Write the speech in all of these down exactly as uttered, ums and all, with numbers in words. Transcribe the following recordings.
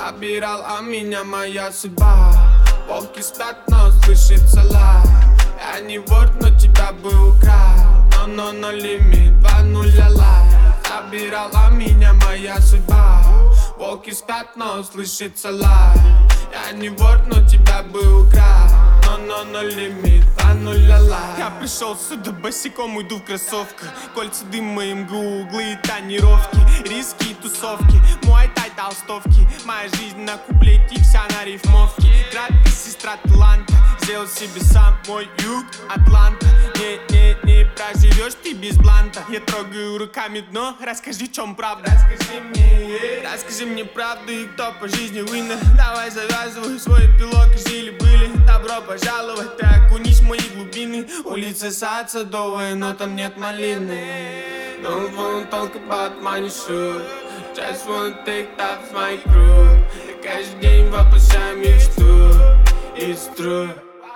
Забирала меня моя судьба. Волки спят, но слышится лай. Я не вор, но тебя бы украл. Но, но, но лимит, два нуля лай. Забирала меня моя судьба. Волки спят, но слышится лай. Я не вор, но тебя бы украл. Но, но, но лимит, два нуля лай. Я пришел сюда босиком, уйду в кроссовках. Кольца дыма, МГУ, углы и тонировки. Риски и тусовки, муай-тай, толстовки. Моя жизнь на куплете, вся на рифмовке. Град, ты сестра таланта. Сделал себе сам мой юг, Атланта. Не, не, не проживешь ты без бланта. Я трогаю руками дно, расскажи, в чем правда. Расскажи мне, Расскажи мне правду и кто по жизни winner. Давай завязывай свой пилок и жили-были. Добро пожаловать, ты окунись в мои глубины. улица сад садовая, но там нет малины. Don't wanna talk about money shoot. Just wanna take that with my crew. Я каждый день воплощаю мечту. It's true.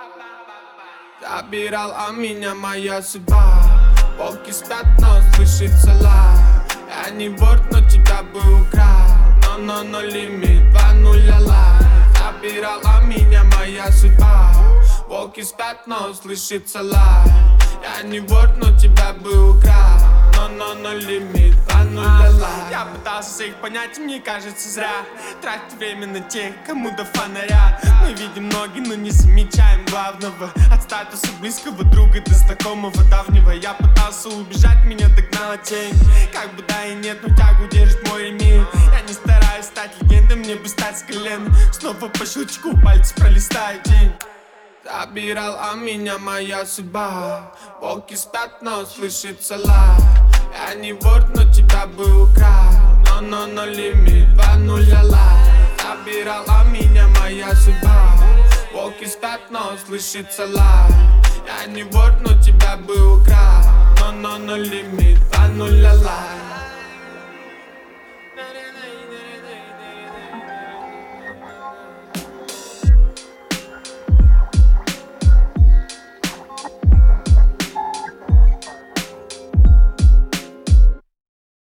Забирала меня моя судьба. Волки спят, но слышится лай. Я не вор, но тебя бы украл. Но, но, но лимит, два нуля лай. Забирала меня моя судьба. Волки спят, но слышится лай. Я не вор, но тебя бы украл. Но, но, но лимит, два нуля лай. Я пытался всех понять, и мне кажется зря. Тратить время на тех, кому до фонаря. Мы видим ноги, но не замечаем главного. От статуса близкого друга до знакомого давнего. Я пытался убежать, меня догнала тень. Как бы да и нет, но тягу держит мой ремень. Я не стараюсь стать легендой, мне бы стать с колен. Снова по щелчку пальцы пролистаю день. Забирала меня моя судьба. Волки спят, но слышится лай. Я не вор, но тебя бы украл. Но, но, но лимит, два нуля лай. Забирала меня моя судьба. Волки спят, но слышится лай. Я не вор, но тебя бы украл. Но, но, но лимит, два нуля лай.